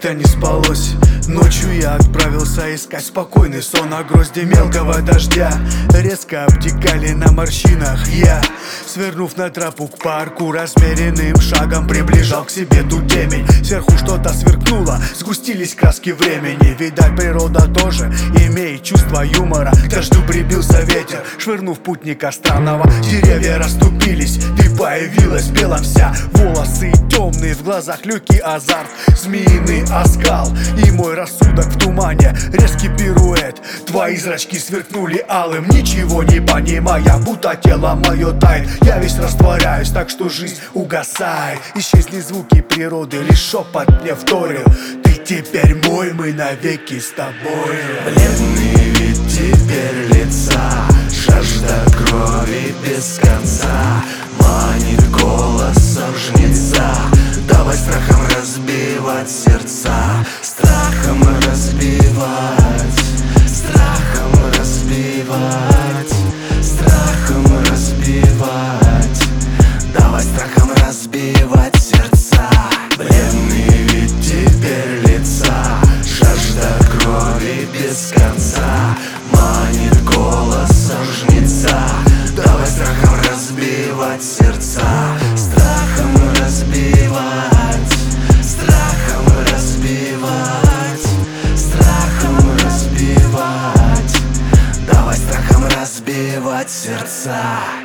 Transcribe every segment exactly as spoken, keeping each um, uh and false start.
как-то не спалось. Ночью я отправился искать спокойный сон, на грозди мелкого дождя резко обтекали на морщинах. Я, свернув на тропу к парку, размеренным шагом приближал к себе ту темень. Сверху что-то сверкнуло, сгустились краски времени. Видать, природа тоже имеет чувство юмора. К дождю прибился ветер, швырнув путника странного. Деревья расступились, ты появилась в белом вся. Волосы темные, в глазах легкий азарт, змеиный оскал и мой рассудок в тумане. Резкий пируэт, твои зрачки сверкнули алым, ничего не понимая, будто тело мое тает. Я весь растворяюсь, так что жизнь угасает. Исчезли звуки природы, лишь шепот мне вторил: ты теперь мой, мы навеки с тобой. Бледный вид теперь лица, жажда крови без конца, манит голосом жнеца. Давай страхом разбивать сердца, страхом разбивать, страхом разбивать, страхом разбивать. Давай страхом разбивать сердца. Бледный вид теперь лица, жажда крови без конца, манит голосом жнеца. Давай страхом разбивать сердца, страхом разбивать, страхом разбивать, страхом разбивать. Давай страхом разбивать сердца.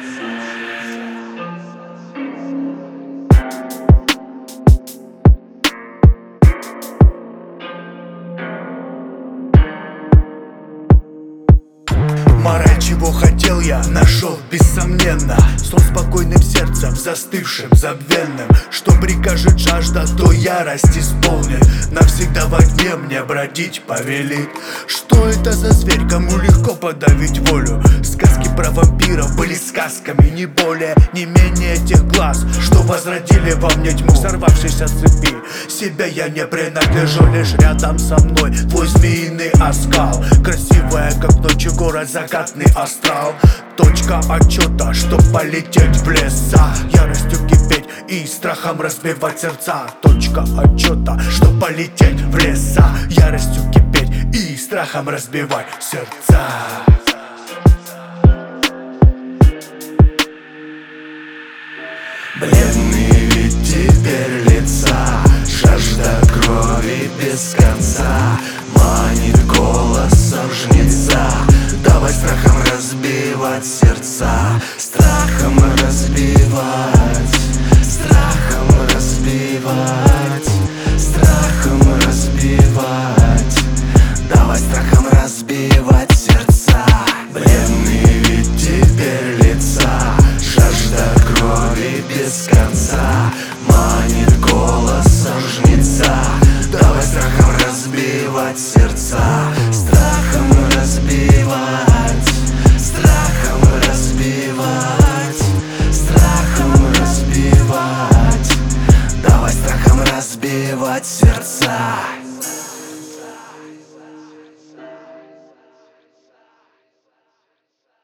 Мораль, чего хотел я, нашел бессомненно. Сон спокойным сердцем, застывшим, забвенным. Что прикажет жажда, то ярость исполнит. Навсегда во тьме мне бродить повелит. Что это за зверь, кому легко подавить волю? Сказки про вампиров были сказками, не более, не менее тех глаз, что возродили во мне тьму, сорвавшись от цепи. Себя я не принадлежу, лишь рядом со мной твой змеиный оскал. Красивая, как ночью город, закатный астрал. Точка отчета, чтоб полететь в леса, яростью кипеть и страхом разбивать сердца. Точка отчета, чтоб полететь в леса, яростью кипеть и страхом разбивать сердца. Бледный вид теперь лица, жажда крови без конца, манит голосом жнеца. Давай страхом разбивать сердца, страхом разбивать, страхом разбивать, страхом разбивать. Давай страхом разбивать сердца. Бледный вид теперь лица, жажда крови без конца,